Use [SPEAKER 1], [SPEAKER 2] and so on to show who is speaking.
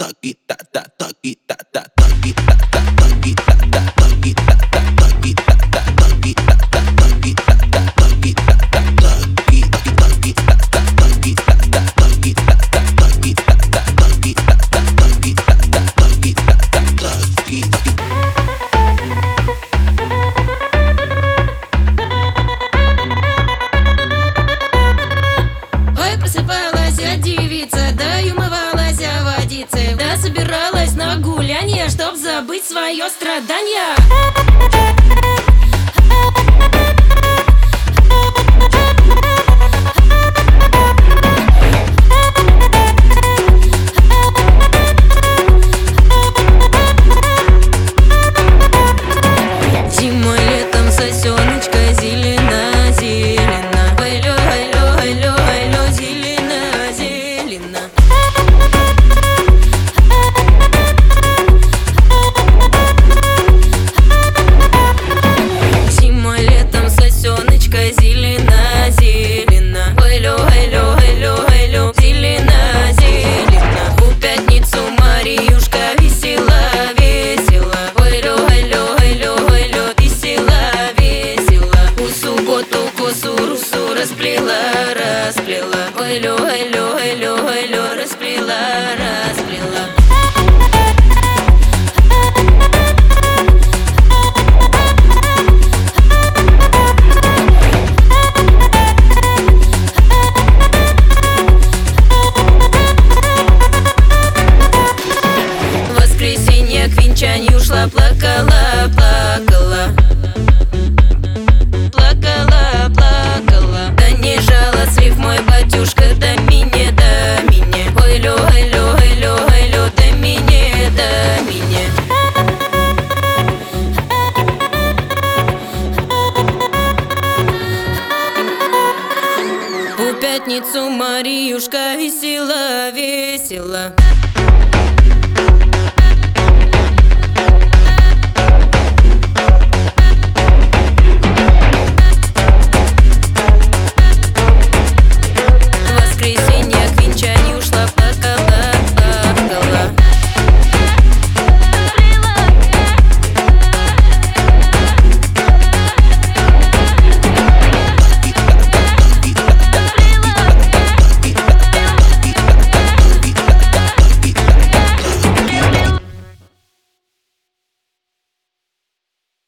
[SPEAKER 1] Просыпалась я девица, да и умывалась я водицей, да собиралась на гулянье, чтоб забыть свое страдание. Зимой, летом сосеночка зелена, зелена. Алло, алло, алло, алло, зелена, зелена. Зимой, летом сосеночка зелена, зелена. Алло, алло, алло, алло, зелена, зелена. В пятницу Мариюшка весела, весела. Алло, алло, алло, алло, весела, весела. В субботу косу русу расплела, расплела. Алло, алло, алло, алло, расплела, расплела. В воскресенье к венчанию шла, плакала, плакала. Плакала, плакала. Да не жалостлив мой батюшка, да меня, да меня. Алло, алло, алло, алло, да меня, да меня. В пятницу Мариюшка весела, весела.